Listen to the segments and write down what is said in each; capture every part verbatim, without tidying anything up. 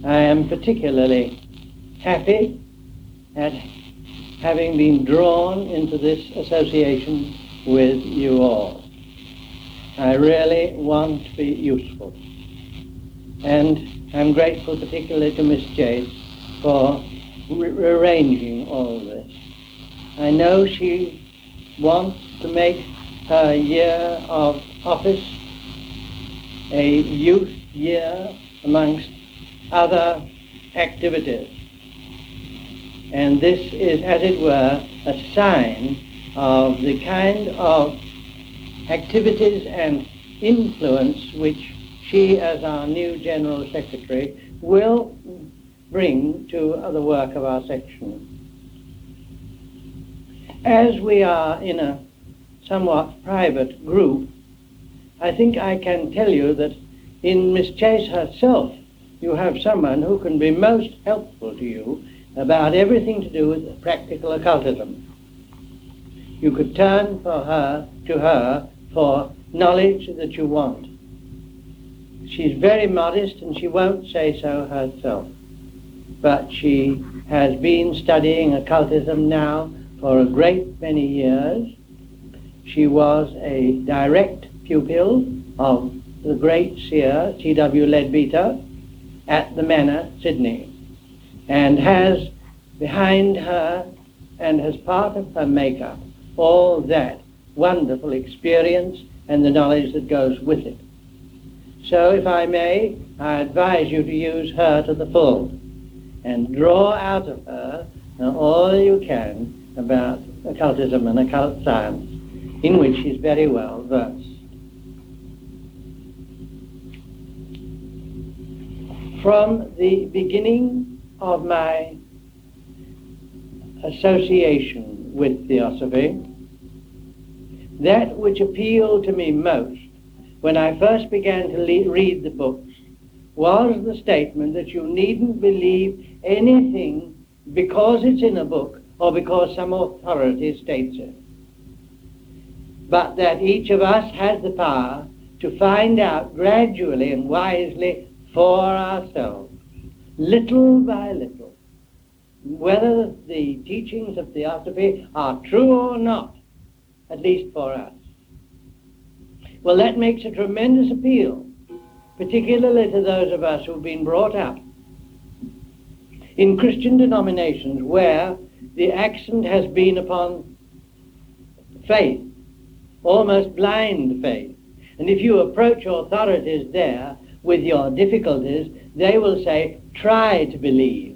I am particularly happy at having been drawn into this association with you all. I really want to be useful. And I'm grateful particularly to Miss Chase for re- arranging all this. I know she wants to make her year of office a youth year amongst other activities. And this is, as it were, a sign of the kind of activities and influence which she, as our new General Secretary, will bring to the work of our section. As we are in a somewhat private group, I think I can tell you that in Miss Chase herself, you have someone who can be most helpful to you about everything to do with practical occultism. You could turn for her to her for knowledge that you want. She's very modest and she won't say so herself, but she has been studying occultism now for a great many years. She was a direct pupil of the great seer T W Leadbeater at the Manor, Sydney, and has behind her and as part of her makeup all that wonderful experience and the knowledge that goes with it. So if I may, I advise you to use her to the full and draw out of her all you can about occultism and occult science, in which she's very well versed. From the beginning of my association with Theosophy, that which appealed to me most when I first began to le- read the books was the statement that you needn't believe anything because it's in a book or because some authority states it, but that each of us has the power to find out gradually and wisely for ourselves, little by little, whether the teachings of Theosophy are true or not, at least for us. Well, that makes a tremendous appeal, particularly to those of us who've been brought up in Christian denominations where the accent has been upon faith, almost blind faith. And if you approach authorities there with your difficulties, they will say, try to believe.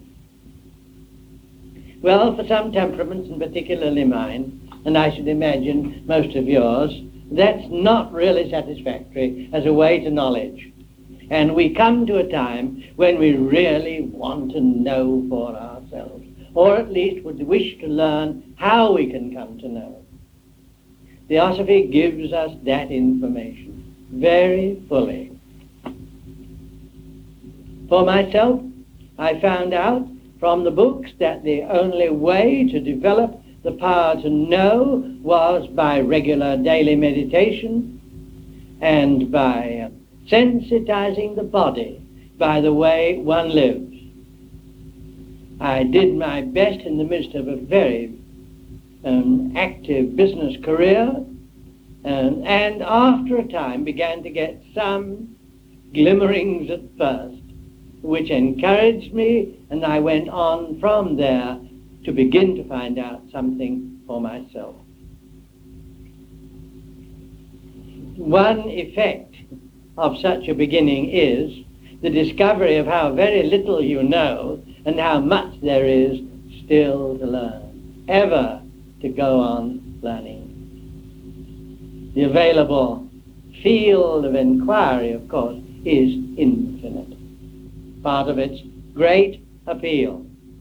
Well, for some temperaments, and particularly mine, and I should imagine most of yours, that's not really satisfactory as a way to knowledge. And we come to a time when we really want to know for ourselves, or at least would wish to learn how we can come to know. Theosophy gives us that information very fully. For myself, I found out from the books that the only way to develop the power to know was by regular daily meditation and by sensitizing the body by the way one lives. I did my best in the midst of a very um, active business career, and, and after a time began to get some glimmerings at first, which encouraged me, and I went on from there to begin to find out something for myself. One effect of such a beginning is the discovery of how very little you know and how much there is still to learn, ever to go on learning. The available field of inquiry, of course, is infinite. Part of its great appeal.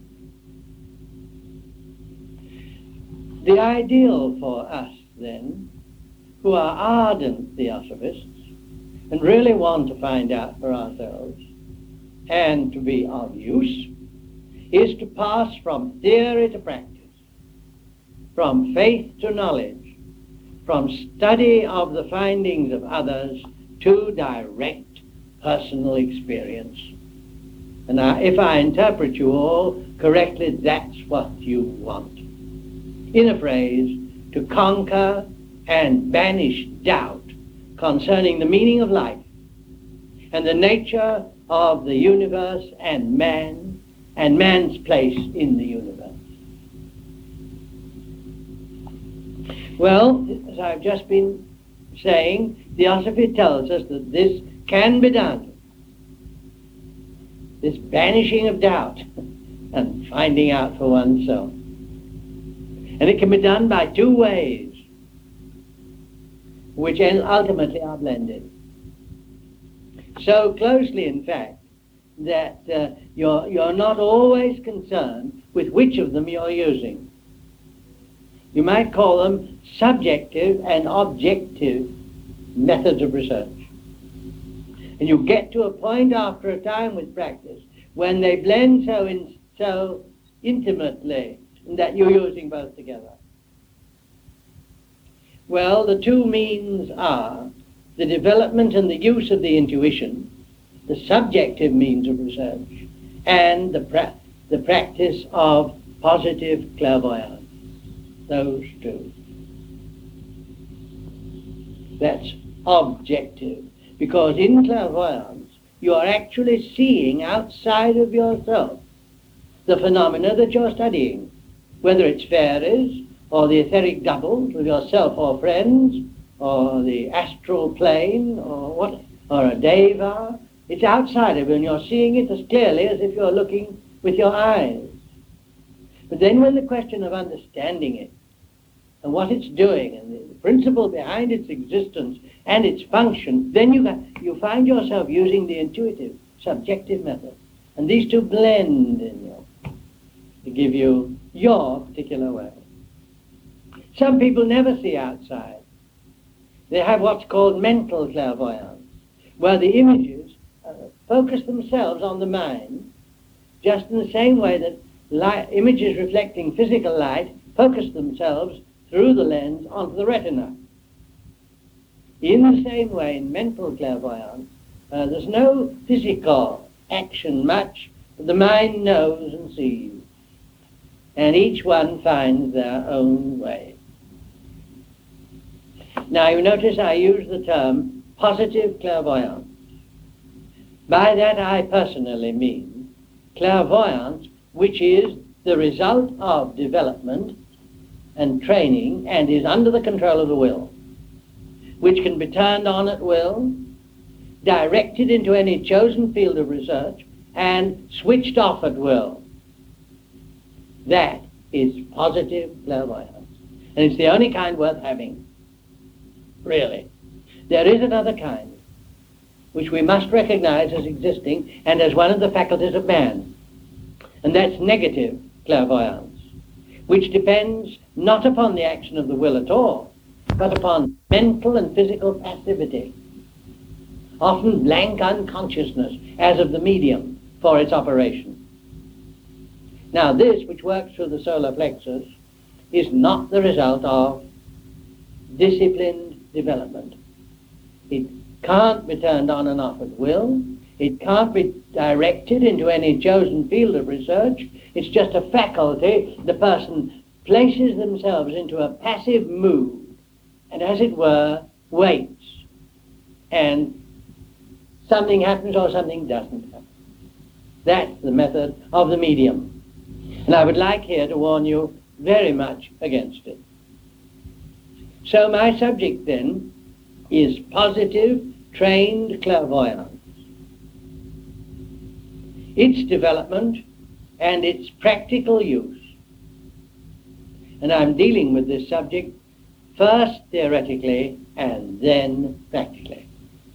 The ideal for us, then, who are ardent theosophists and really want to find out for ourselves and to be of use, is to pass from theory to practice, from faith to knowledge, from study of the findings of others to direct personal experience. And I, if I interpret you all correctly, that's what you want. In a phrase, to conquer and banish doubt concerning the meaning of life and the nature of the universe and man and man's place in the universe. Well, as I've just been saying, Theosophy tells us that this can be done. This banishing of doubt and finding out for oneself. And it can be done by two ways, which ultimately are blended. So closely, in fact, that uh, you're, you're not always concerned with which of them you're using. You might call them subjective and objective methods of research. And you get to a point after a time with practice when they blend so, in, so intimately that you're using both together. Well, the two means are the development and the use of the intuition, the subjective means of research, and the, pra- the practice of positive clairvoyance. Those two. That's objective, because in clairvoyance you are actually seeing outside of yourself the phenomena that you're studying, whether it's fairies or the etheric doubles of yourself or friends, or the astral plane, or what, or a deva. It's outside of you, and you're seeing it as clearly as if you're looking with your eyes. But then when the question of understanding it, and what it's doing, and the principle behind its existence and its function, then you, you find yourself using the intuitive, subjective method. And these two blend in you to give you your particular way. Some people never see outside. They have what's called mental clairvoyance, where the images uh, focus themselves on the mind, just in the same way that light, images reflecting physical light focus themselves through the lens onto the retina. In the same way, in mental clairvoyance, uh, there's no physical action much, but the mind knows and sees. And each one finds their own way. Now you notice I use the term positive clairvoyance. By that I personally mean clairvoyance which is the result of development and training and is under the control of the will, which can be turned on at will, directed into any chosen field of research, and switched off at will. That is positive clairvoyance. And it's the only kind worth having, really. There is another kind, which we must recognize as existing and as one of the faculties of man. And that's negative clairvoyance, which depends not upon the action of the will at all, but upon mental and physical passivity, often blank unconsciousness as of the medium for its operation. Now this, which works through the solar plexus, is not the result of disciplined development. It can't be turned on and off at will. It can't be directed into any chosen field of research. It's just a faculty. The person places themselves into a passive mood and, as it were, waits. And something happens or something doesn't happen. That's the method of the medium. And I would like here to warn you very much against it. So my subject then is positive trained clairvoyance, its development and its practical use. And I'm dealing with this subject first theoretically and then practically.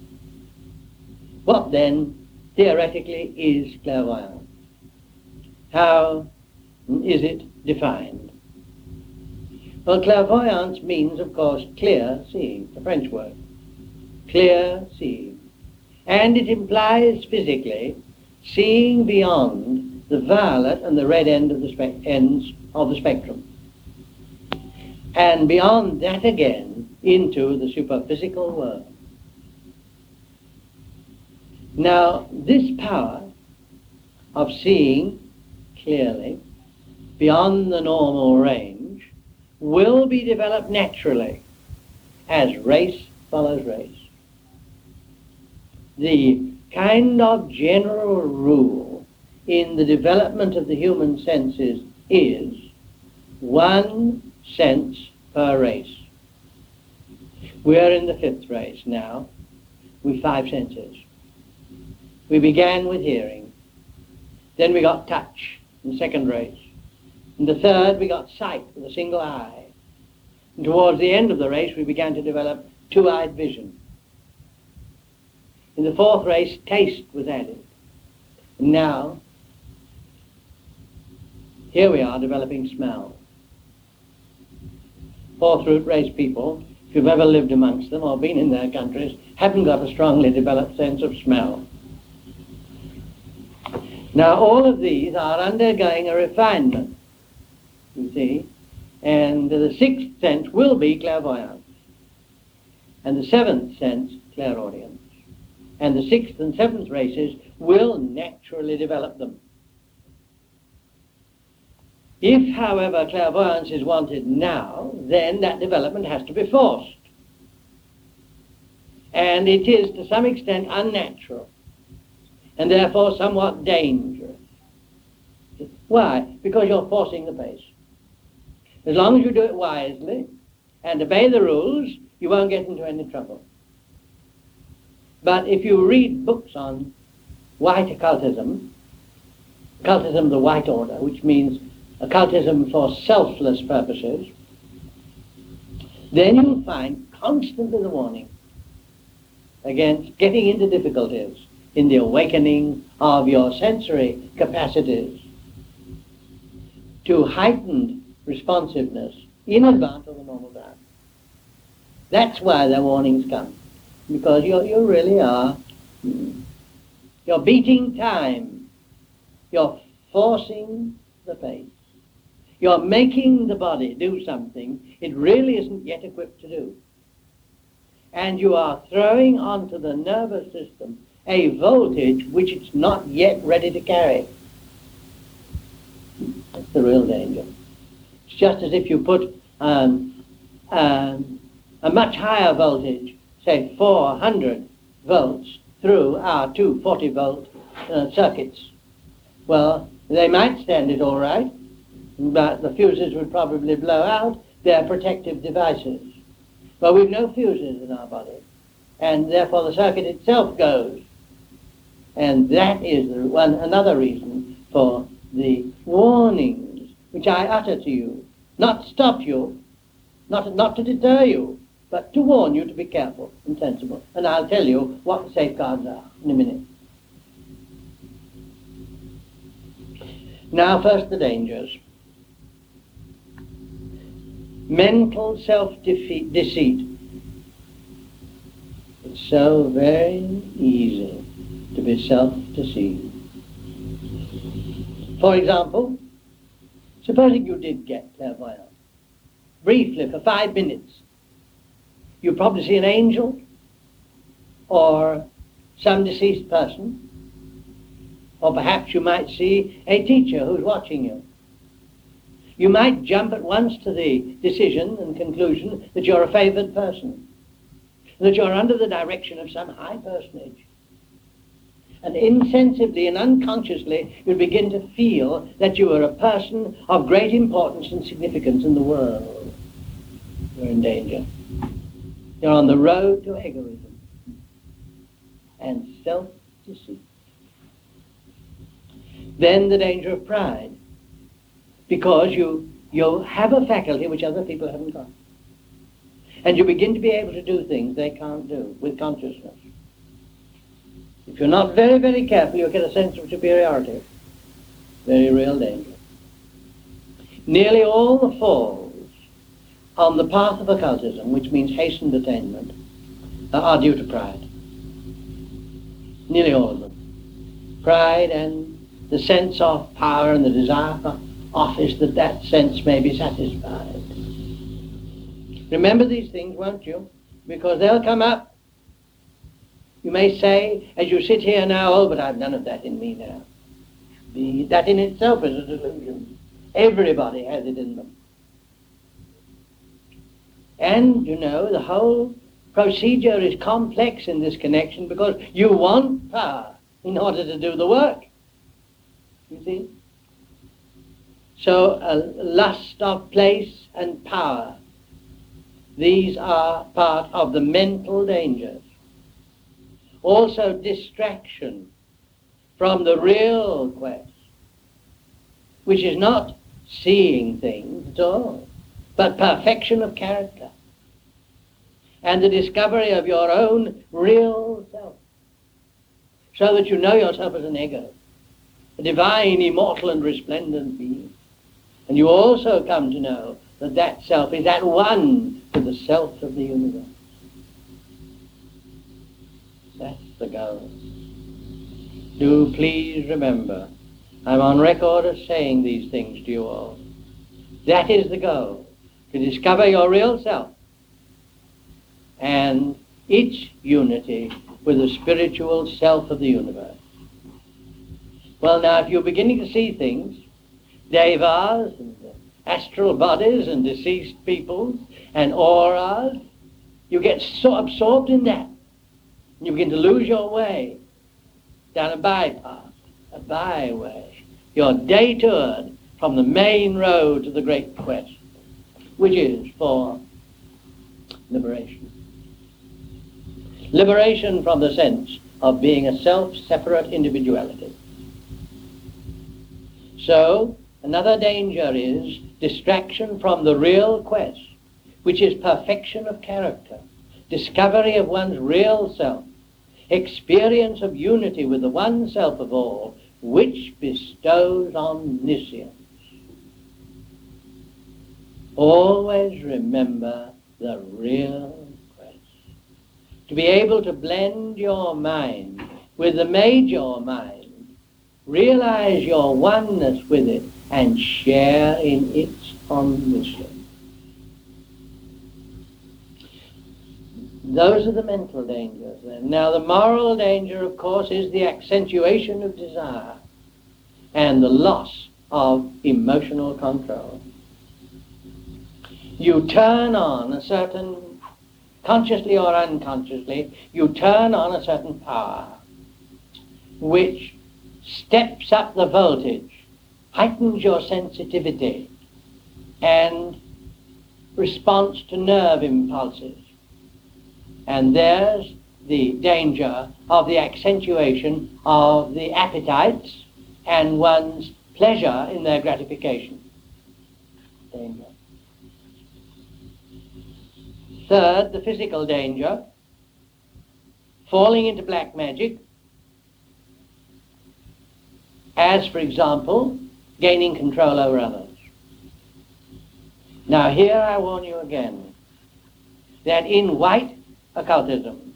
What then theoretically is clairvoyance? How is it defined? Well, clairvoyance means, of course, clear seeing, the French word. Clear seeing. And it implies physically seeing beyond the violet and the red end of the spe- ends of the spectrum. And beyond that again into the superphysical world. Now, this power of seeing clearly beyond the normal range will be developed naturally as race follows race. The kind of general rule in the development of the human senses is one sense per race. We're in the fifth race now with five senses. We began with hearing. Then we got touch in the second race. In the third we got sight with a single eye. And towards the end of the race we began to develop two-eyed vision. In the fourth race taste was added. And now here we are developing smell. Fourth root race people, if you've ever lived amongst them or been in their countries, haven't got a strongly developed sense of smell. Now all of these are undergoing a refinement, you see, and the sixth sense will be clairvoyance, and the seventh sense clairaudience, and the sixth and seventh races will naturally develop them. If, however, clairvoyance is wanted now, then that development has to be forced. And it is to some extent unnatural, and therefore somewhat dangerous. Why? Because you're forcing the pace. As long as you do it wisely and obey the rules, you won't get into any trouble. But if you read books on white occultism, occultism of the white order, which means occultism for selfless purposes, then you'll find constantly the warning against getting into difficulties in the awakening of your sensory capacities to heightened responsiveness in advance of the normal time. That's why the warnings come, because you you really are, you're beating time, you're forcing the pace. You're making the body do something it really isn't yet equipped to do. And you are throwing onto the nervous system a voltage which it's not yet ready to carry. That's the real danger. It's just as if you put um, um, a much higher voltage, say four hundred volts, through our two forty volt uh, circuits. Well, they might stand it all right, but the fuses would probably blow out. They're protective devices. But we've no fuses in our body, and therefore the circuit itself goes. And that is the one another reason for the warnings which I utter to you, not to stop you, not, not to deter you, but to warn you to be careful and sensible. And I'll tell you what the safeguards are in a minute. Now first the dangers. Mental self-deceit. It's so very easy to be self-deceived. For example, supposing you did get clairvoyance, briefly for five minutes, you probably see an angel or some deceased person, or perhaps you might see a teacher who's watching you. You might jump at once to the decision and conclusion that you're a favored person, that you're under the direction of some high personage. And insensibly and unconsciously you begin to feel that you are a person of great importance and significance in the world. You're in danger. You're on the road to egoism and self-deceit. Then the danger of pride, because you, you have a faculty which other people haven't got. And you begin to be able to do things they can't do with consciousness. If you're not very, very careful, you'll get a sense of superiority. Very real danger. Nearly all the falls on the path of occultism, which means hastened attainment, are due to pride. Nearly all of them. Pride and the sense of power and the desire for office, that that sense may be satisfied. Remember these things, won't you? Because they'll come up. You may say, as you sit here now, oh, but I've none of that in me now. The, that in itself is a delusion. Everybody has it in them. And, you know, the whole procedure is complex in this connection because you want power in order to do the work. You see? So, a lust of place and power, these are part of the mental dangers. Also, distraction from the real quest, which is not seeing things at all, but perfection of character and the discovery of your own real self, so that you know yourself as an ego, a divine, immortal and resplendent being. And you also come to know that that self is at one to the self of the universe. That's the goal. Do please remember, I'm on record as saying these things to you all. That is the goal, to discover your real self and its unity with the spiritual self of the universe. Well, now, if you're beginning to see things, devas and astral bodies and deceased peoples and auras, you get so absorbed in that. You begin to lose your way down a bypass, a byway. You're detoured from the main road to the great quest, which is for liberation. Liberation from the sense of being a self-separate individuality. So, another danger is distraction from the real quest, which is perfection of character, discovery of one's real self, experience of unity with the one self of all, which bestows omniscience. Always remember the real quest. To be able to blend your mind with the major mind, realize your oneness with it, and share in its omniscience. Those are the mental dangers then. Now the moral danger, of course, is the accentuation of desire and the loss of emotional control. You turn on a certain, consciously or unconsciously, you turn on a certain power which steps up the voltage, heightens your sensitivity and response to nerve impulses. And there's the danger of the accentuation of the appetites and one's pleasure in their gratification. Danger. Third, the physical danger, falling into black magic, as, for example, gaining control over others. Now here I warn you again that in white occultism,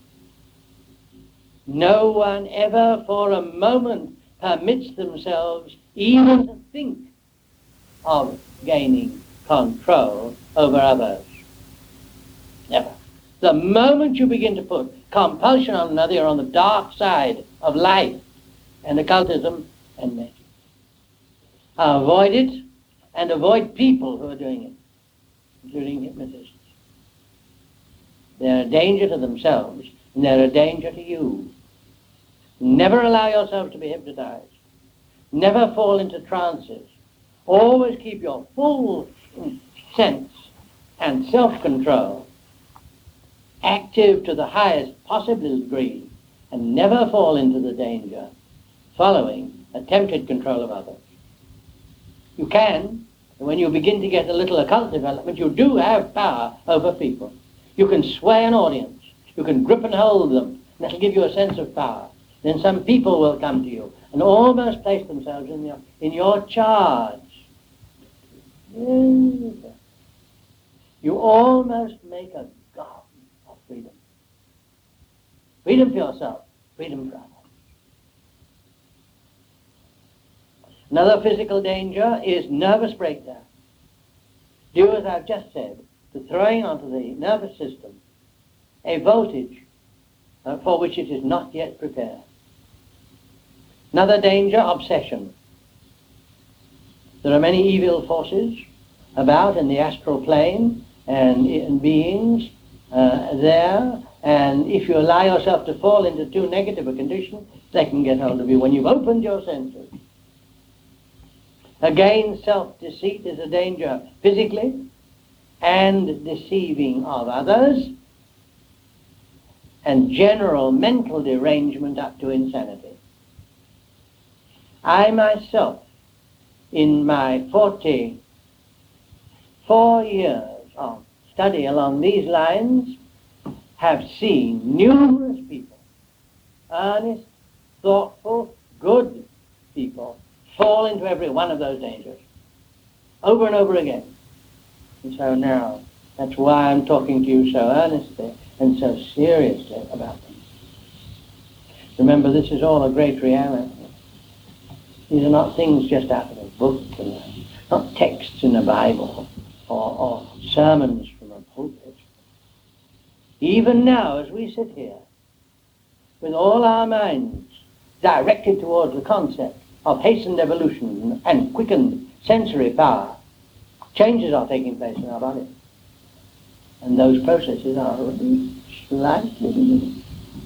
no one ever for a moment permits themselves even to think of gaining control over others. Never. The moment you begin to put compulsion on another, you're on the dark side of life and occultism and magic. Avoid it, and avoid people who are doing it, including hypnotists. They're a danger to themselves, and they're a danger to you. Never allow yourself to be hypnotized. Never fall into trances. Always keep your full sense and self-control active to the highest possible degree, and never fall into the danger following attempted control of others. You can, and when you begin to get a little occult development, you do have power over people. You can sway an audience. You can grip and hold them, and that'll give you a sense of power. Then some people will come to you and almost place themselves in your, in your charge. You almost make a god of freedom. Freedom for yourself, freedom for others. Another physical danger is nervous breakdown. Due, as I've just said, to throwing onto the nervous system a voltage uh, for which it is not yet prepared. Another danger, obsession. There are many evil forces about in the astral plane and in beings uh, there, and if you allow yourself to fall into too negative a condition, they can get hold of you when you've opened your senses. Again, self-deceit is a danger physically, and deceiving of others, and general mental derangement up to insanity. I myself, in my forty-four years of study along these lines, have seen numerous people, earnest, thoughtful, good people, fall into every one of those dangers, over and over again. And so now, that's why I'm talking to you so earnestly and so seriously about them. Remember, this is all a great reality. These are not things just out of a book, and not texts in the Bible, or, or sermons from a pulpit. Even now, as we sit here, with all our minds directed towards the concept of hastened evolution and quickened sensory power, changes are taking place in our body. And those processes are already slightly beginning.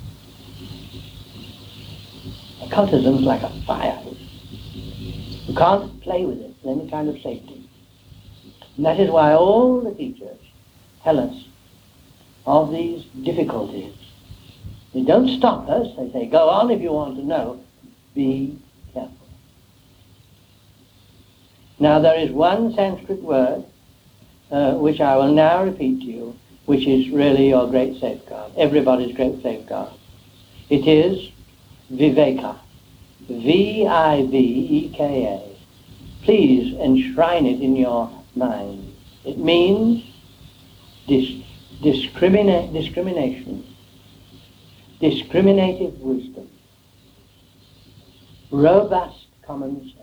Occultism is like a fire. You can't play with it with any kind of safety. And that is why all the teachers tell us of these difficulties. They don't stop us. They say, go on if you want to know. Be careful. Now there is one Sanskrit word uh, which I will now repeat to you, which is really your great safeguard, everybody's great safeguard. It is viveka. V I V E K A. Please enshrine it in your mind. It means dis- discrimina- discrimination, discriminative wisdom, robust common sense.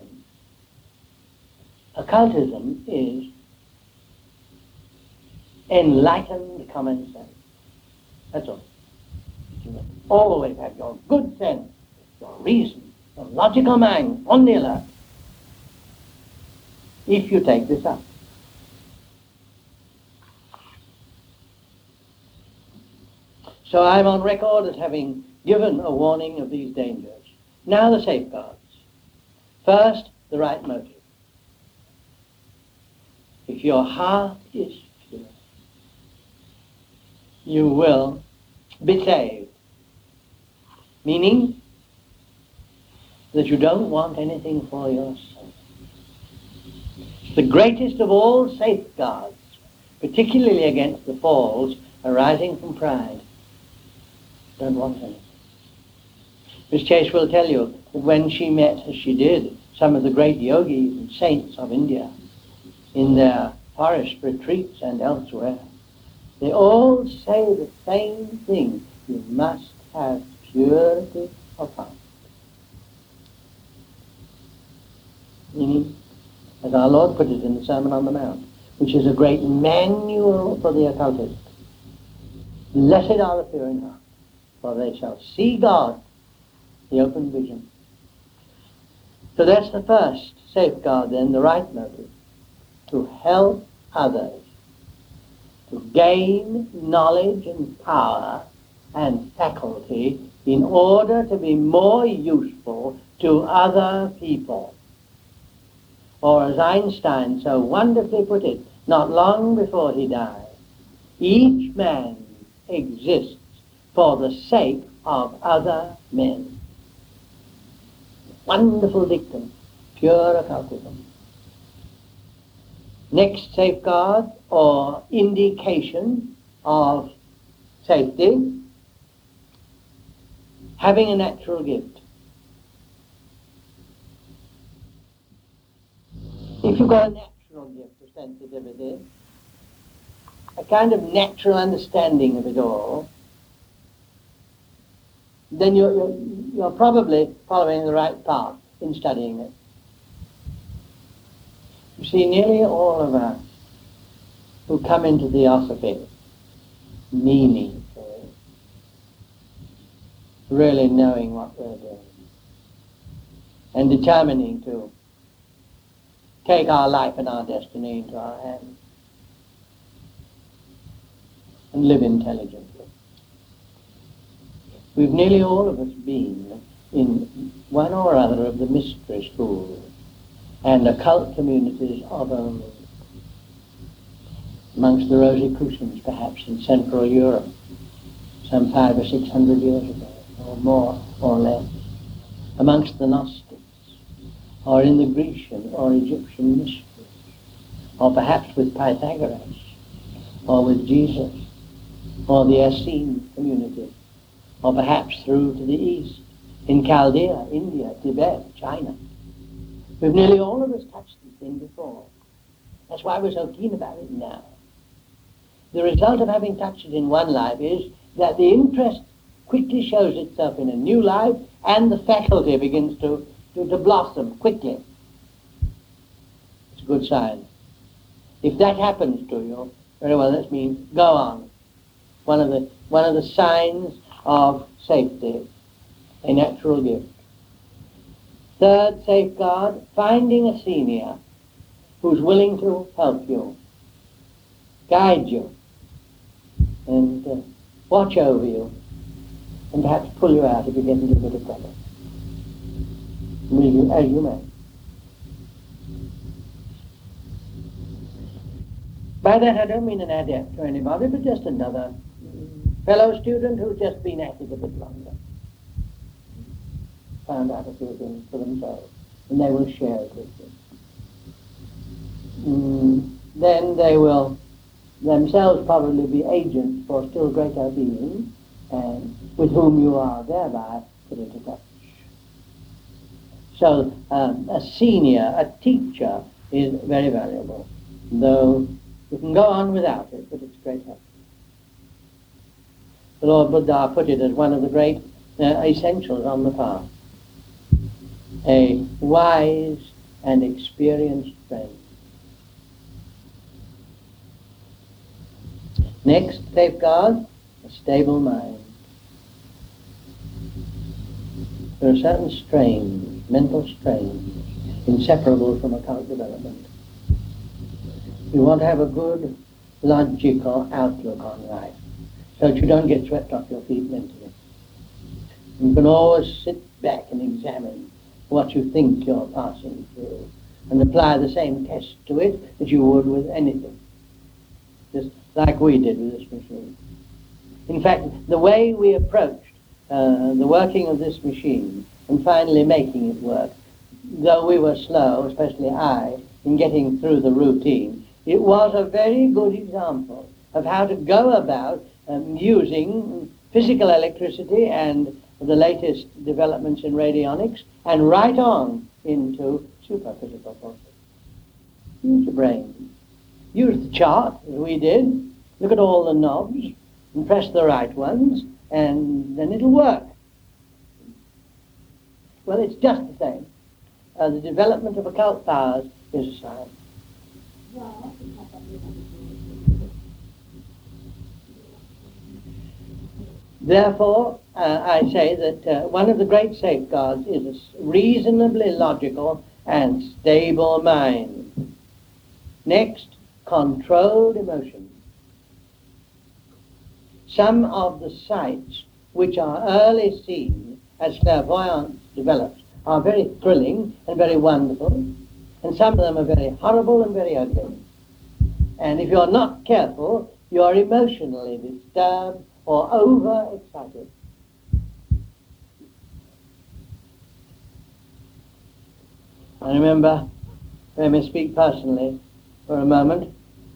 Occultism is enlightened common sense. That's all. You will always have your good sense, your reason, your logical mind on the alert if you take this up. So I'm on record as having given a warning of these dangers. Now the safeguards. First, the right motive. If your heart is pure, you will be saved. Meaning that you don't want anything for yourself. The greatest of all safeguards, particularly against the falls arising from pride. Don't want anything. Miss Chase will tell you that when she met, as she did, some of the great yogis and saints of India in their forest retreats and elsewhere, they all say the same thing. You must have purity of heart. Meaning, as our Lord put it in the Sermon on the Mount, which is a great manual for the occultist, blessed are the pure in heart, for they shall see God, the open vision. So that's the first safeguard then, the right motive, to help others, to gain knowledge and power and faculty in order to be more useful to other people. Or as Einstein so wonderfully put it, not long before he died, each man exists for the sake of other men. Wonderful dictum, pure occultism. Next safeguard or indication of safety, having a natural gift. If you've got a natural gift of sensitivity, a kind of natural understanding of it all, then you're, you're, you're probably following the right path in studying it. You see, nearly all of us who come into Theosophy meaningfully, really knowing what we're doing, and determining to take our life and our destiny into our hands and live intelligently. We've nearly all of us been in one or other of the mystery schools and occult communities of only. Amongst the Rosicrucians, perhaps, in Central Europe, some five or six hundred years ago, or more or less. Amongst the Gnostics, or in the Grecian or Egyptian mysteries, or perhaps with Pythagoras, or with Jesus, or the Essene community, or perhaps through to the east, in Chaldea, India, Tibet, China. We've nearly all of us touched this thing before. That's why we're so keen about it now. The result of having touched it in one life is that the interest quickly shows itself in a new life, and the faculty begins to, to, to blossom quickly. It's a good sign. If that happens to you, very well, that means go on. One of the, one of the signs of safety, a natural gift. Third safeguard, finding a senior who's willing to help you, guide you, and uh, watch over you, and perhaps pull you out if you get into a bit of trouble, as you, as you may. By that I don't mean an adept to anybody, but just another fellow student who's just been at it a bit longer. Found out a few things for themselves, and they will share it with you. Mm, then they will themselves probably be agents for still greater beings, and with whom you are thereby put into touch. So um, a senior, a teacher, is very valuable, though you can go on without it, but it's great help. The Lord Buddha put it as one of the great uh, essentials on the path. A wise and experienced friend. Next safeguard, a stable mind. There are certain strains, mental strains, inseparable from occult development. You want to have a good, logical outlook on life, so that you don't get swept off your feet mentally. You can always sit back and examine what you think you're passing through, and apply the same test to it that you would with anything, just like we did with this machine. In fact, the way we approached uh, the working of this machine and finally making it work, though we were slow, especially I, in getting through the routine, it was a very good example of how to go about um, using physical electricity and the latest developments in radionics, and right on into superphysical forces. Use your brain. Use the chart, as we did. Look at all the knobs and press the right ones, and then it'll work. Well, it's just the same. Uh, the development of occult powers is a sign. Therefore, uh, I say that uh, one of the great safeguards is a reasonably logical and stable mind. Next, controlled emotions. Some of the sights which are early seen as clairvoyance develops are very thrilling and very wonderful, and some of them are very horrible and very ugly. And if you're not careful, you're emotionally disturbed or overexcited. I remember, let me speak personally for a moment,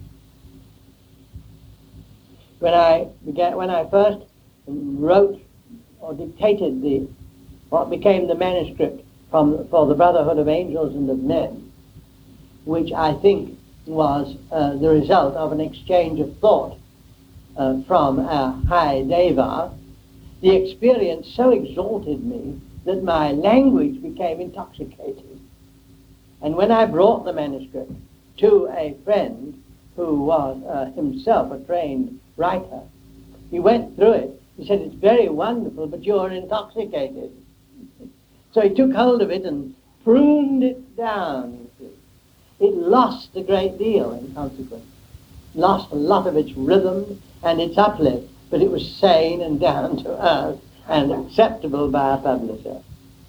when I began, when I first wrote or dictated the what became the manuscript from for the Brotherhood of Angels and of Men, which I think was uh, the result of an exchange of thought uh, from our high Deva, the experience so exalted me that my language became intoxicated. And when I brought the manuscript to a friend who was uh, himself a trained writer, he went through it. He said, "It's very wonderful, but you're lost a great deal in consequence. Lost a lot of its rhythm and its uplift, but it was sane and down to earth and acceptable by a publisher.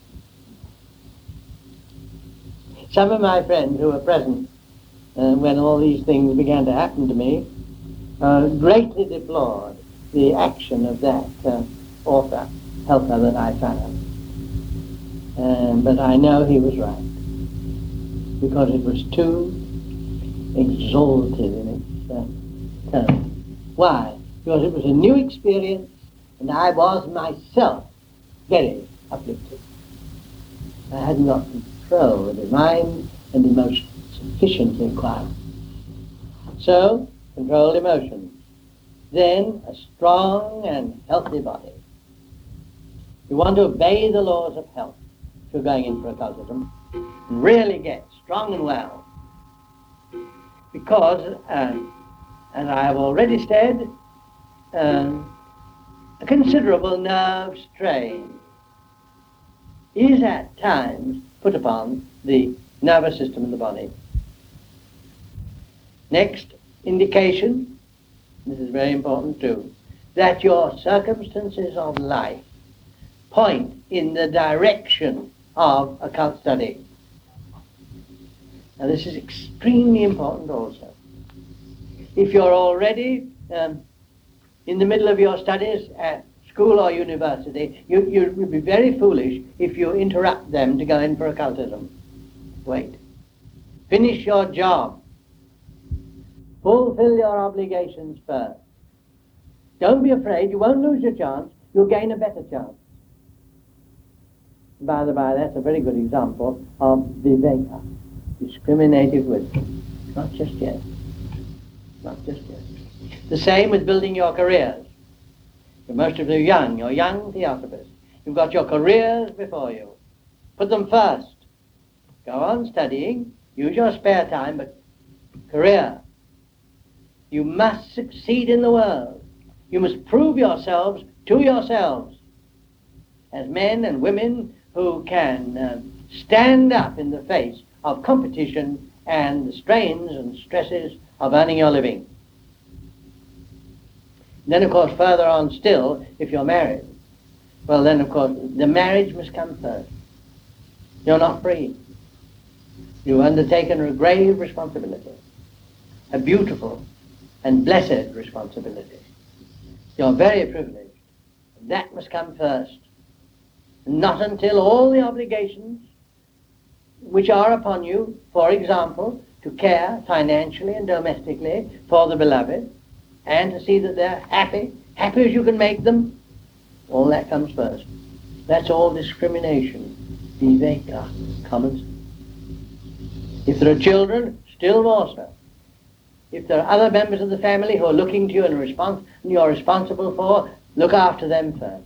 Some of my friends who were present uh, when all these things began to happen to me uh, greatly deplored the action of that uh, author, helper that I found. Um, but I know he was right, because it was too exalted in its uh, terms. Why? Because it was a new experience, and I was myself very uplifted. I hadn't got control of the mind and emotions sufficiently quiet. So, controlled emotions. Then, a strong and healthy body. You want to obey the laws of health if you're going in for occultism, and really get strong and well. Because, um, as I have already said, um, a considerable nerve strain is at times put upon the nervous system in the body. Next indication, this is very important too, that your circumstances of life point in the direction of occult study. Now this is extremely important also. If you're already um, in the middle of your studies at school or university, you, you would be very foolish if you interrupt them to go in for occultism. Wait. Finish your job. Fulfill your obligations first. Don't be afraid. You won't lose your chance. You'll gain a better chance. By the by, that's a very good example of viveka, discriminative wisdom. Not just yet. Not just yet. The same with building your careers. Most of you are young. You're young theosophists. You've got your careers before you. Put them first. Go on studying. Use your spare time, but career. You must succeed in the world. You must prove yourselves to yourselves as men and women who can uh, stand up in the face of competition and the strains and stresses of earning your living. Then, of course, further on still, if you're married, well, then, of course, the marriage must come first. You're not free. You've undertaken a grave responsibility, a beautiful and blessed responsibility. You're very privileged. That must come first. Not until all the obligations which are upon you, for example, to care financially and domestically for the beloved, and to see that they're happy, happy as you can make them, all that comes first. That's all discrimination, viveka, common sense. If there are children, still more so. If there are other members of the family who are looking to you and, respons- and you're responsible for, look after them first.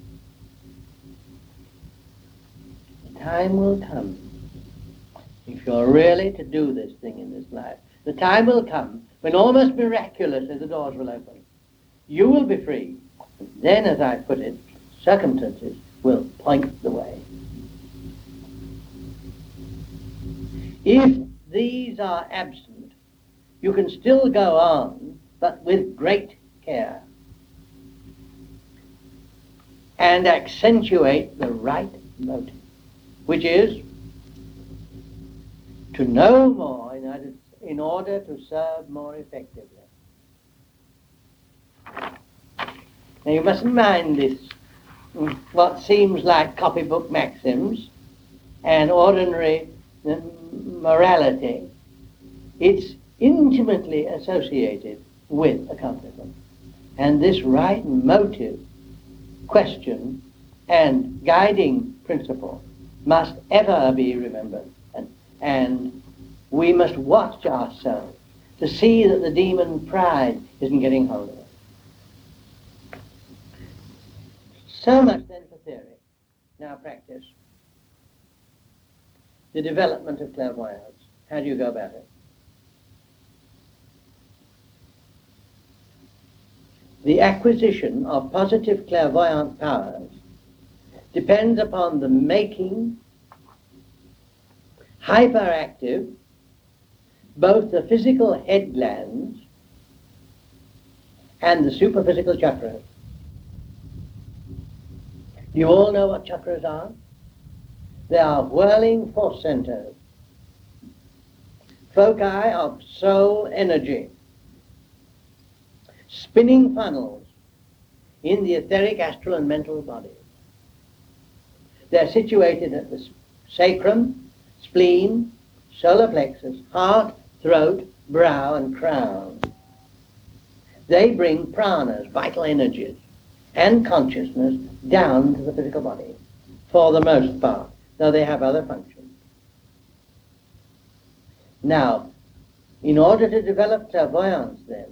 The time will come, if you're really to do this thing in this life, the time will come when almost miraculously the doors will open. You will be free. Then, as I put it, circumstances will point the way. If these are absent, you can still go on, but with great care, and accentuate the right motive, which is to know more in order, in order to serve more effectively. Now you mustn't mind this, what seems like copybook maxims and ordinary morality. It's intimately associated with occultism. And this right motive question and guiding principle must ever be remembered. And, and we must watch ourselves to see that the demon pride isn't getting hold of us. So much then for theory. Now practice. The development of clairvoyance. How do you go about it? The acquisition of positive clairvoyant powers depends upon the making hyperactive both the physical head glands and the superphysical chakras. You all know what chakras are? They are whirling force centers, foci of soul energy, spinning funnels in the etheric, astral and mental bodies. They're situated at the sacrum, spleen, solar plexus, heart, throat, brow and crown. They bring pranas, vital energies, and consciousness down to the physical body, for the most part, though they have other functions. Now, in order to develop clairvoyance then,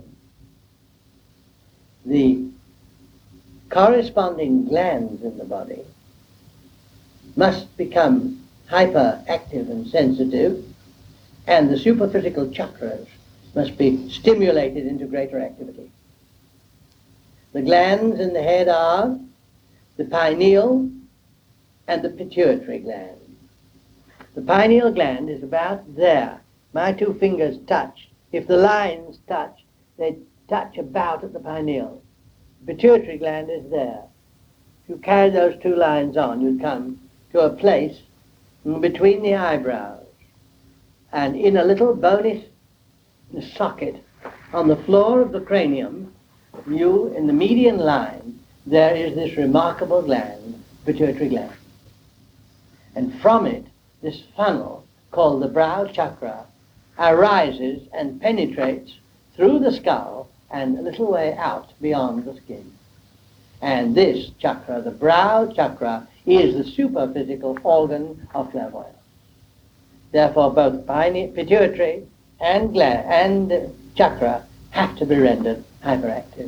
the corresponding glands in the body must become hyperactive and sensitive, and the superphysical chakras must be stimulated into greater activity. The glands in the head are the pineal and the pituitary gland. The pineal gland is about there. My two fingers touch. If the lines touch, they touch about at the pineal. The pituitary gland is there. If you carry those two lines on, you come to a place between the eyebrows, and in a little bony socket on the floor of the cranium, you, in the median line, there is this remarkable gland, pituitary gland. And from it, this funnel, called the brow chakra, arises and penetrates through the skull and a little way out beyond the skin. And this chakra, the brow chakra, is the superphysical organ of clairvoyance. Therefore, both pituitary and, gland, and chakra have to be rendered hyperactive.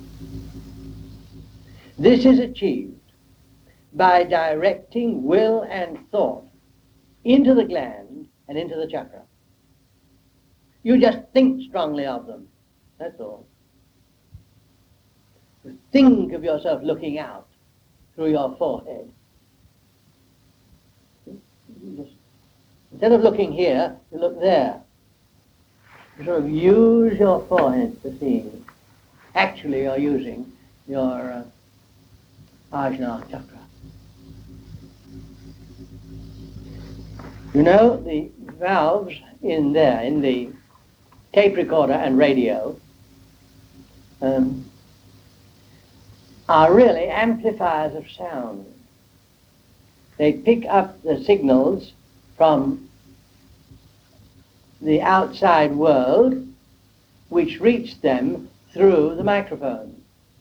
This is achieved by directing will and thought into the gland and into the chakra. You just think strongly of them, that's all. Think of yourself looking out through your forehead. Just, instead of looking here, you look there. You sort of use your forehead to see. Actually, you're using your uh, Ajna chakra. You know, the valves in there, in the tape recorder and radio, um, are really amplifiers of sound. They pick up the signals from the outside world, which reach them through the microphone.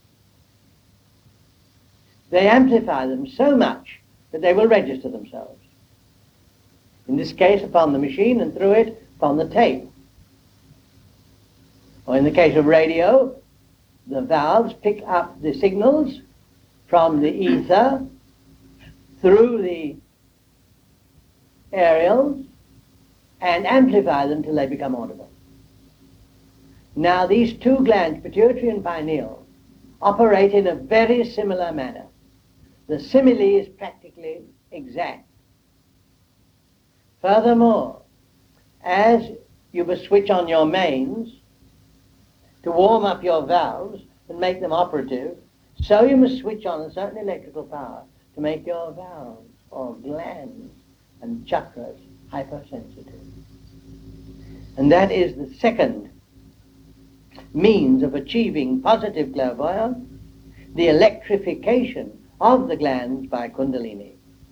They amplify them so much that they will register themselves. In this case, upon the machine, and through it, upon the tape. Or in the case of radio, the valves pick up the signals from the ether through the aerials and amplify them till they become audible. Now these two glands, pituitary and pineal, operate in a very similar manner. The simile is practically exact. Furthermore, as you must switch on your mains to warm up your valves and make them operative, so you must switch on a certain electrical power to make your valves or glands and chakras hypersensitive. And that is the second means of achieving positive clairvoyance, the electrification of the glands by Kundalini.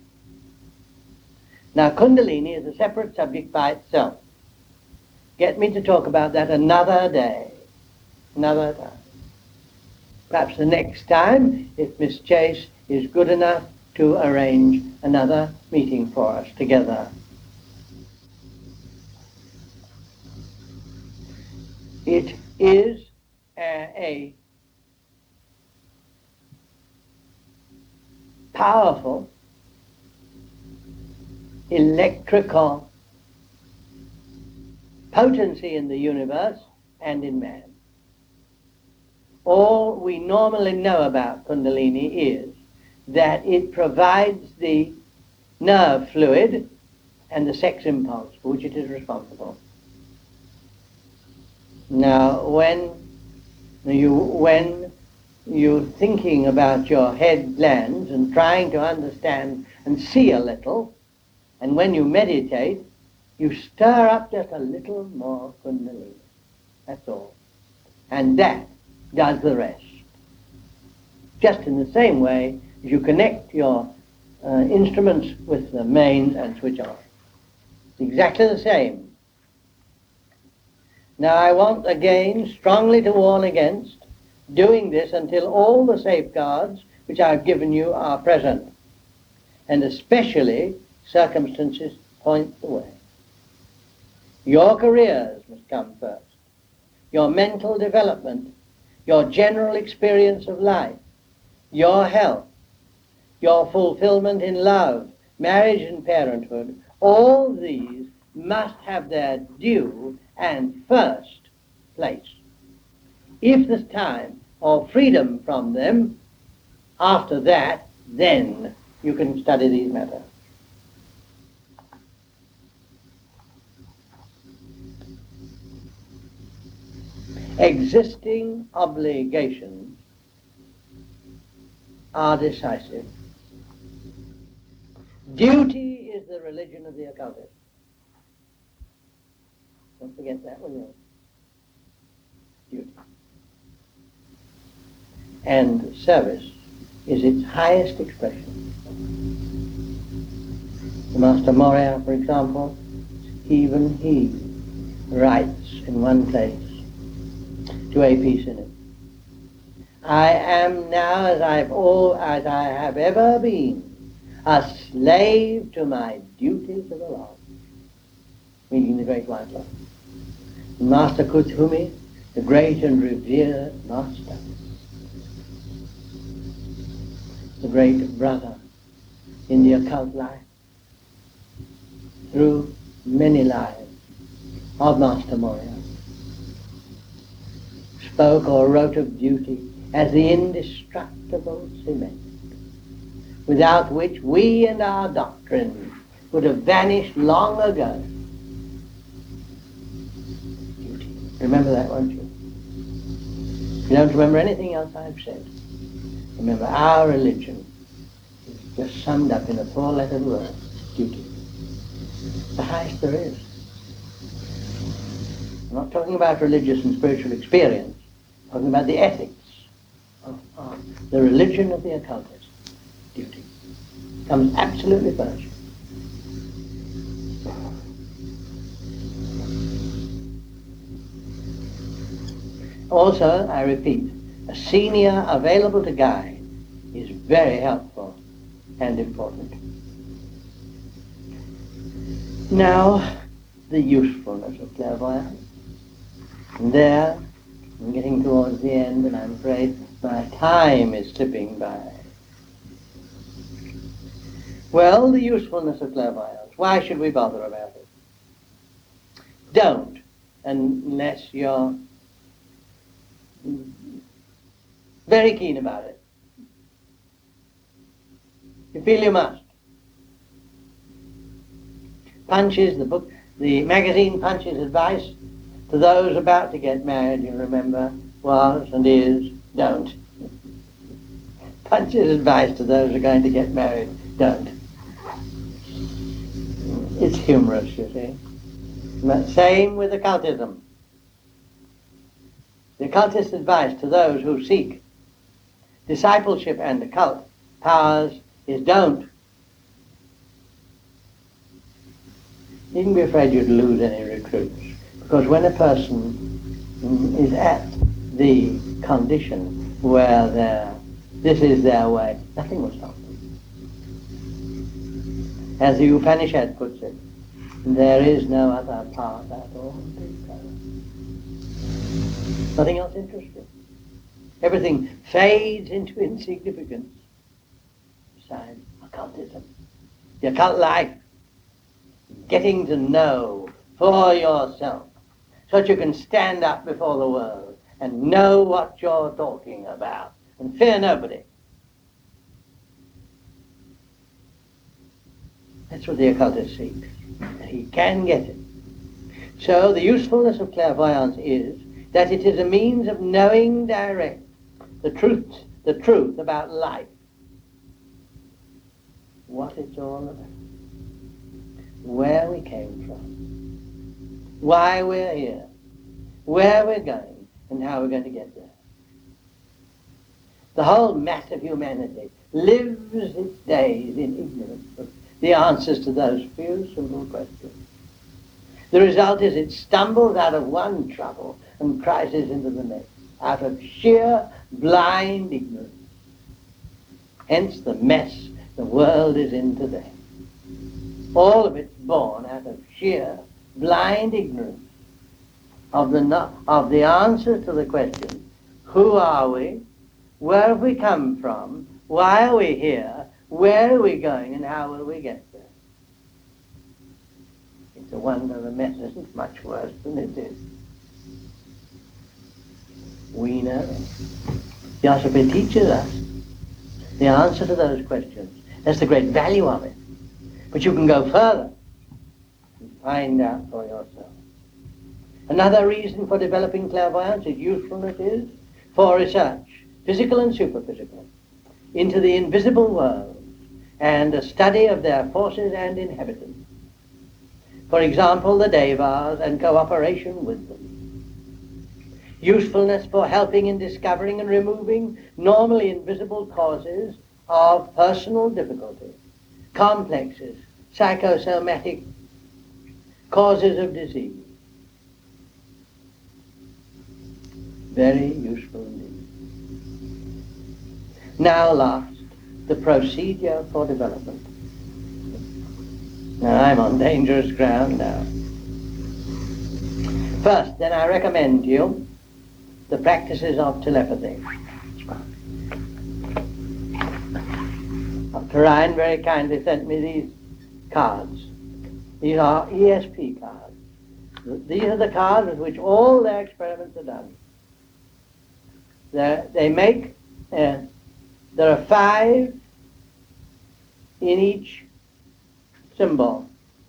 Now, Kundalini is a separate subject by itself. Get me to talk about that another day, another time. Perhaps the next time, if Miss Chase is good enough to arrange another meeting for us together. It is a, a powerful electrical potency in the universe and in man. All we normally know about Kundalini is that it provides the nerve fluid and the sex impulse for which it is responsible. Now, when you when you're thinking about your head glands and trying to understand and see a little, and when you meditate, you stir up just a little more kundalini. That's all. And that does the rest. Just in the same way as you connect your uh, instruments with the mains and switch on. It's exactly the same. Now I want again strongly to warn against doing this until all the safeguards which I've given you are present, and especially circumstances point the way. Your careers must come first, your mental development, your general experience of life, your health, your fulfillment in love, marriage and parenthood. All these must have their due and first place. If there's time or freedom from them, after that, then you can study these matters. Existing obligations are decisive. Duty is the religion of the occultist. Don't forget that, will you? Duty. And service is its highest expression. The Master Moria, for example, even he writes in one place to A P Synod, I am now, as I've all, as I have ever been, a slave to my duties of the Lord. Meaning the Great White Lord. Master Kuthumi, the great and revered Master, the great brother in the occult life, through many lives of Master Moria, spoke or wrote of duty as the indestructible cement, without which we and our doctrine would have vanished long ago. Duty. Remember that, won't you? If you don't remember anything else I've said, remember our religion is just summed up in a four-lettered word, duty. The highest there is. I'm not talking about religious and spiritual experience, I'm talking about the ethics of, of the religion of the occultist. Duty comes absolutely first. Also, I repeat, a senior available to guide is very helpful and important. Now, the usefulness of clairvoyance. And there, I'm getting towards the end, and I'm afraid my time is slipping by. Well, the usefulness of clairvoyance. Why should we bother about it? Don't, unless you're very keen about it. You feel you must. Punch's, the book, the magazine Punch's advice to those about to get married, you remember, was and is, don't. Punch's advice to those who are going to get married, don't. It's humorous, you see. But same with occultism. The occultist advice to those who seek discipleship and occult powers is don't. You needn't be afraid you'd lose any recruits, because when a person is at the condition where they're, this is their way, nothing will stop them. As the Upanishad puts it, there is no other path at all. Nothing else interests you. Everything fades into insignificance besides occultism. The occult life, getting to know for yourself, so that you can stand up before the world and know what you're talking about and fear nobody. That's what the occultist seeks, and he can get it. So the usefulness of clairvoyance is that it is a means of knowing direct the truth, the truth about life, what it's all about, where we came from, why we're here, where we're going, and how we're going to get there. The whole mass of humanity lives its days in ignorance of the answers to those few simple questions. The result is it stumbles out of one trouble and crisis into the next, out of sheer blind ignorance. Hence the mess the world is in today. All of it's born out of sheer blind ignorance of the, no- of the answers to the question, who are we, where have we come from, why are we here, where are we going, and how will we get there? It's a wonder the mess isn't much worse than it is. We know. Theosophy teaches us the answer to those questions. That's the great value of it. But you can go further and find out for yourself. Another reason for developing clairvoyance, its usefulness is for research, physical and superphysical, into the invisible world and a study of their forces and inhabitants. For example, the devas and cooperation with them. Usefulness for helping in discovering and removing normally invisible causes of personal difficulty, complexes, psychosomatic causes of disease. Very useful indeed. Now last, the procedure for development. Now I'm on dangerous ground now. First, then I recommend to you the practices of telepathy. Doctor Ryan very kindly sent me these cards. These are E S P cards. These are the cards with which all their experiments are done. They're, they make, uh, there are five in each symbol.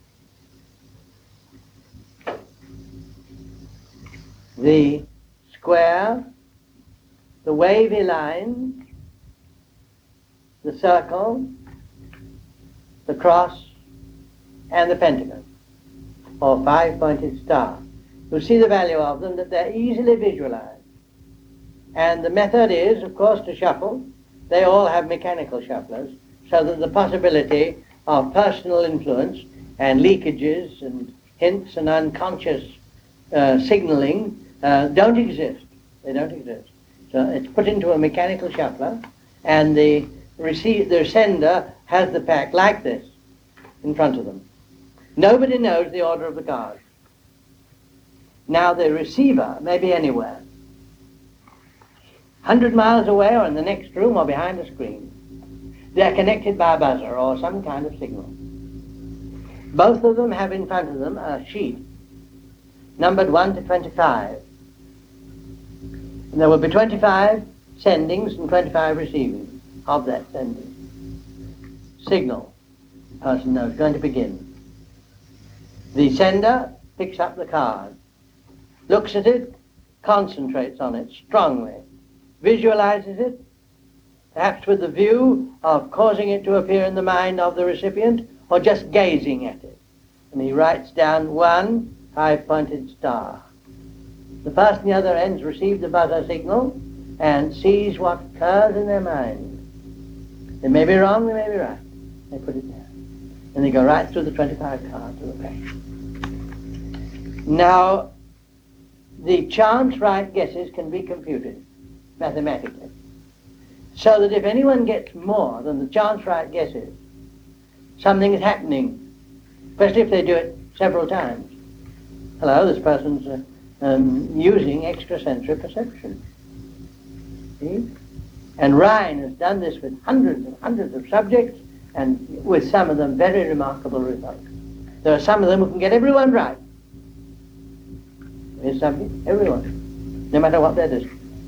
The square, the wavy line, the circle, the cross, and the pentagon, or five-pointed star. You'll see the value of them, that they're easily visualized. And the method is, of course, to shuffle. They all have mechanical shufflers, so that the possibility of personal influence and leakages and hints and unconscious uh, signaling uh, don't exist. They don't exist. So it's put into a mechanical shuffler, and the receive, the sender has the pack like this in front of them. Nobody knows the order of the cards. Now the receiver may be anywhere, one hundred miles away or in the next room or behind a screen. They're connected by a buzzer or some kind of signal. Both of them have in front of them a sheet numbered one to twenty-five. And there will be twenty-five sendings and twenty-five receivings of that sending. Signal. The person knows going to begin. The sender picks up the card, looks at it, concentrates on it strongly, visualizes it, perhaps with the view of causing it to appear in the mind of the recipient, or just gazing at it. And he writes down one five-pointed star. The person at the other end receives the buzzer signal and sees what occurs in their mind. They may be wrong, they may be right. They put it there. And they go right through the twenty-five cards of the pack. Now, the chance right guesses can be computed mathematically, so that if anyone gets more than the chance right guesses, something is happening, especially if they do it several times. Hello, this person's uh, um, using extrasensory perception. See? And Ryan has done this with hundreds and hundreds of subjects, and with some of them very remarkable results. There are some of them who can get everyone right. His subject, everyone, no matter what that is.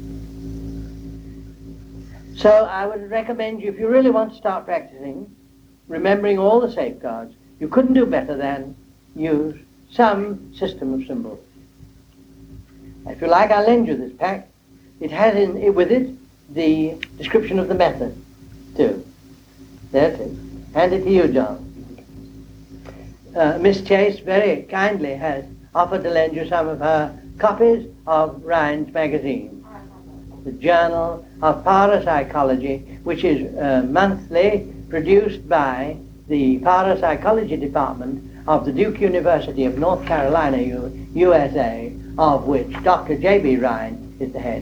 So I would recommend you, if you really want to start practicing, remembering all the safeguards, you couldn't do better than use some system of symbols. If you like, I'll lend you this pack. It has in it, with it the description of the method, too. There it is. Hand it to you, John. Uh, Miss Chase very kindly has offered to lend you some of her copies of Rhine's magazine, the Journal of Parapsychology, which is uh, monthly produced by the Parapsychology Department of the Duke University of North Carolina, U- USA, of which Doctor J B Rhine is the head.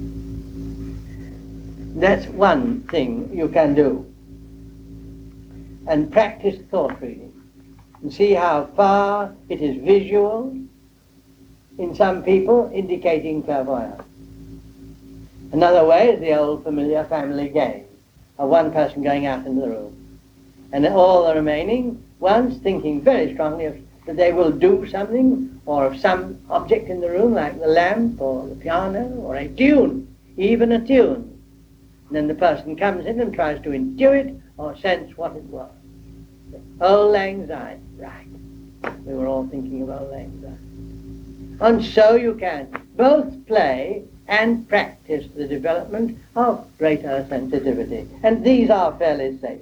That's one thing you can do. And practice thought reading. And see how far it is visual in some people, indicating clairvoyance. Another way is the old familiar family game of one person going out into the room and all the remaining ones thinking very strongly of, that they will do something, or of some object in the room like the lamp or the piano or a tune, even a tune. And then the person comes in and tries to intuit or sense what it was. Auld Lang Syne, right. We were all thinking of Auld Lang Syne. And so you can both play and practice the development of greater sensitivity. And these are fairly safe.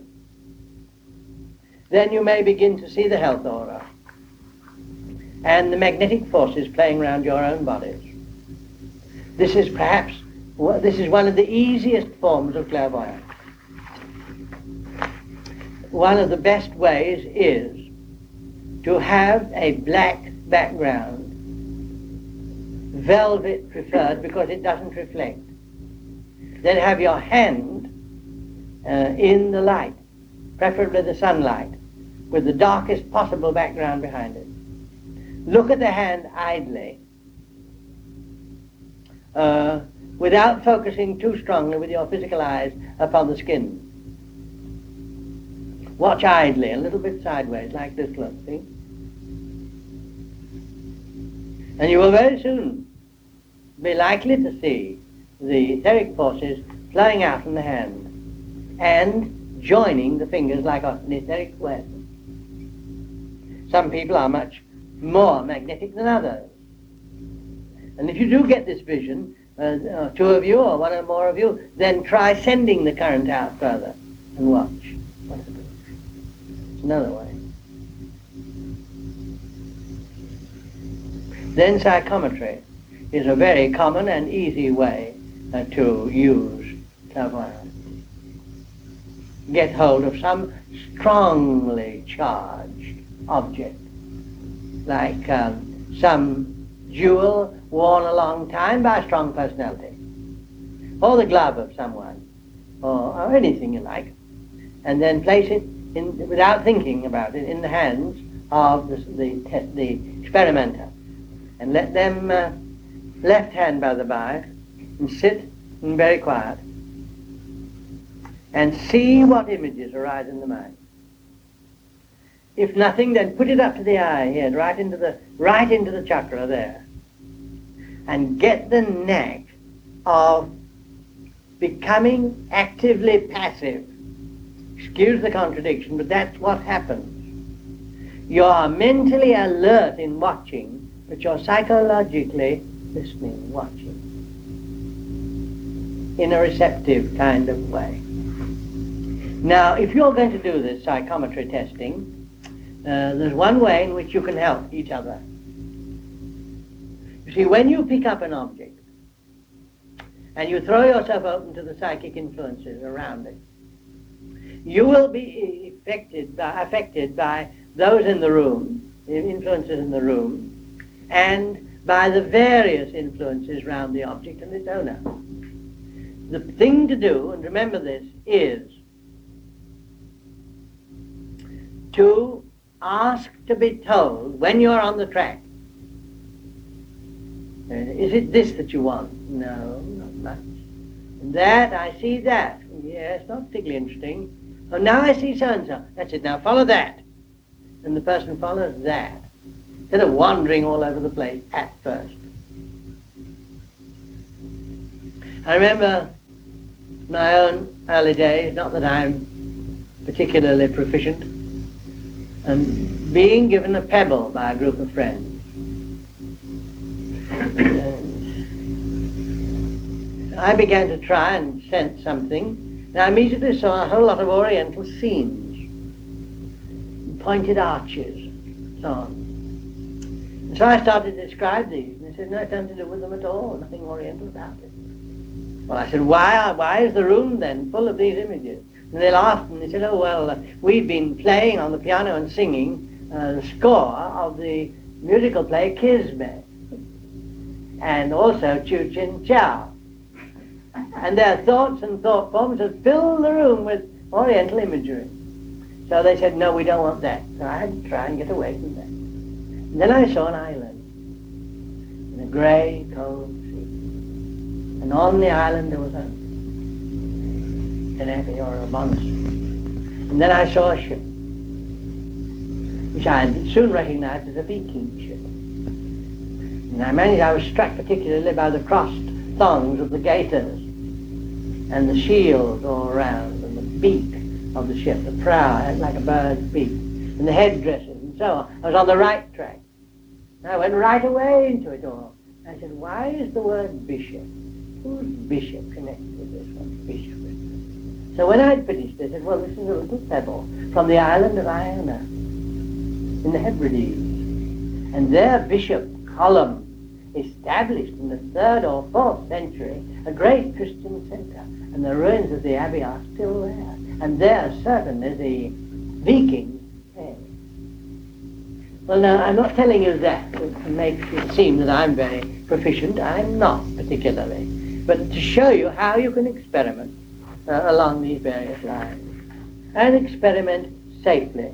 Then you may begin to see the health aura and the magnetic forces playing around your own bodies. This is perhaps, this is one of the easiest forms of clairvoyance. One of the best ways is to have a black background, velvet preferred because it doesn't reflect. Then have your hand uh, in the light, preferably the sunlight, with the darkest possible background behind it. Look at the hand idly, uh, without focusing too strongly with your physical eyes upon the skin. Watch idly, a little bit sideways, like this look, see? And you will very soon be likely to see the etheric forces flowing out from the hand and joining the fingers like an etheric web. Some people are much more magnetic than others. And if you do get this vision, uh, uh, two of you or one or more of you, then try sending the current out further and watch what it does. It's another way. Then psychometry is a very common and easy way uh, to use clairvoyance. Get hold of some strongly charged object, like um, some jewel worn a long time by a strong personality, or the glove of someone, or, or anything you like, and then place it in, without thinking about it, in the hands of the, the, te- the experimenter, and let them, uh, left hand by the by, and sit and very quiet, and see what images arise in the mind. If nothing, then put it up to the eye here, right into the right into the chakra there, and get the knack of becoming actively passive. Excuse the contradiction, but that's what happens. You are mentally alert in watching, but you're psychologically listening, watching, in a receptive kind of way. Now, if you're going to do this psychometry testing, Uh, there's one way in which you can help each other. You see, when you pick up an object and you throw yourself open to the psychic influences around it, you will be affected by, affected by those in the room, the influences in the room, and by the various influences around the object and its owner. The thing to do, and remember this, is to ask to be told when you're on the track. Is it this that you want? No, not much. And that, I see that. Yes, not particularly interesting. Oh, now I see so-and-so. That's it, now follow that. And the person follows that, instead of wandering all over the place at first. I remember my own early days, not that I'm particularly proficient, and being given a pebble by a group of friends. And I began to try and sense something, and I immediately saw a whole lot of Oriental scenes, pointed arches, so on. And so I started to describe these, and they said, no, it's nothing to do with them at all, nothing Oriental about it. Well, I said, why, why is the room then full of these images? And they laughed, and they said, oh, well, uh, we've been playing on the piano and singing uh, the score of the musical play Kismet, and also Chu Chin Chow. And their thoughts and thought forms had filled the room with Oriental imagery. So they said, no, we don't want that. So I had to try and get away from that. And then I saw an island in a grey, cold sea. And on the island there was a an abbey or a monastery. And then I saw a ship, which I soon recognized as a Viking ship. And I managed, I was struck particularly by the crossed thongs of the gaiters, and the shields all around, and the beak of the ship, the prow had like a bird's beak, and the headdresses and so on. I was on the right track. And I went right away into it all. I said, why is the word bishop? Who's bishop connected with this one? Bishop. So when I'd finished, they said, well, this is a little pebble from the island of Iona in the Hebrides. And their bishop column established in the third or fourth century a great Christian centre, and the ruins of the abbey are still there, and there certainly the Vikings came. Well, now, I'm not telling you that to make it seem that I'm very proficient. I'm not particularly, but to show you how you can experiment uh, along these various lines, and experiment safely.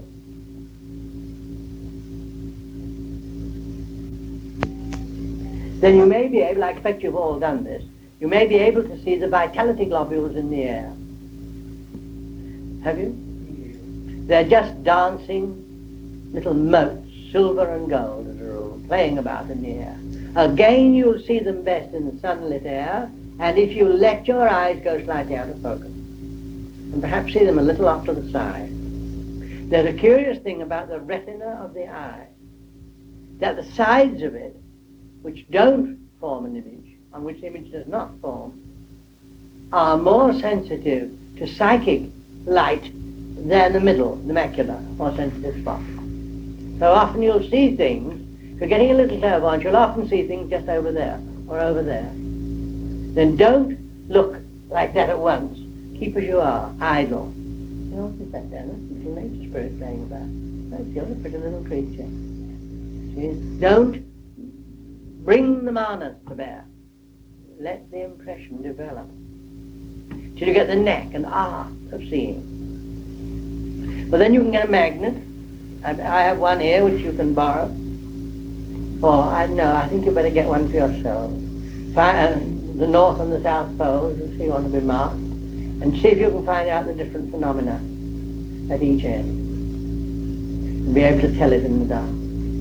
Then you may be able, I expect you've all done this, you may be able to see the vitality globules in the air. Have you? They're just dancing little motes, silver and gold as a rule, playing about in the air. Again, you'll see them best in the sunlit air, and if you let your eyes go slightly out of focus, and perhaps see them a little off to the side. There's a curious thing about the retina of the eye, that the sides of it, which don't form an image, on which the image does not form, are more sensitive to psychic light than the middle, the macula, more sensitive spot. So often you'll see things, if you're getting a little clairvoyant, you'll often see things just over there, or over there. Then don't look like that at once. Keep as you are, idle. You know, what is that then? That's a little nature spirit playing about. That's the other pretty little creature. See? Don't bring the manas to bear. Let the impression develop till you get the neck and art of seeing. Well, then you can get a magnet. I, I have one here which you can borrow. Or, I don't know, I think you better get one for yourself. Find uh, the North and the South Poles, if you want to be marked, and see if you can find out the different phenomena at each end, and be able to tell it in the dark.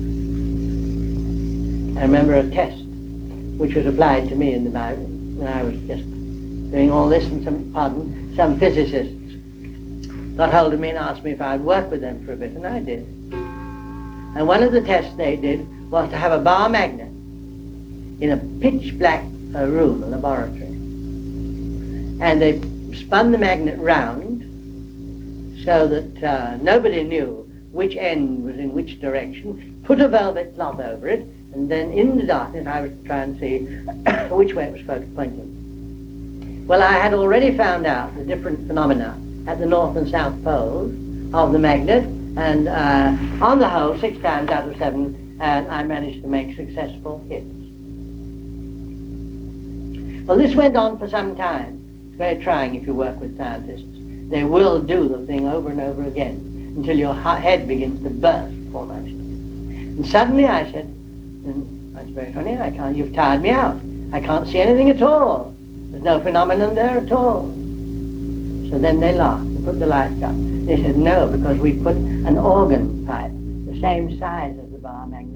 I remember a test which was applied to me in the Bible when I was just doing all this, and some, pardon, some physicists got hold of me and asked me if I'd work with them for a bit, and I did. And one of the tests they did was to have a bar magnet in a pitch black uh, room, a laboratory. And they spun the magnet round so that uh, nobody knew which end was in which direction, put a velvet cloth over it, and then in the darkness I was to try and see which way it was supposed to point in. Well, I had already found out the different phenomena at the North and South poles of the magnet, and uh, on the whole, six times out of seven, and I managed to make successful hits. Well, this went on for some time. It's very trying if you work with scientists. They will do the thing over and over again until your head begins to burst almost. And suddenly I said, and that's very funny, I can't, you've tired me out. I can't see anything at all. There's no phenomenon there at all. So then they laughed and put the lights up. They said, no, because we put an organ pipe, the same size as the bar magnet,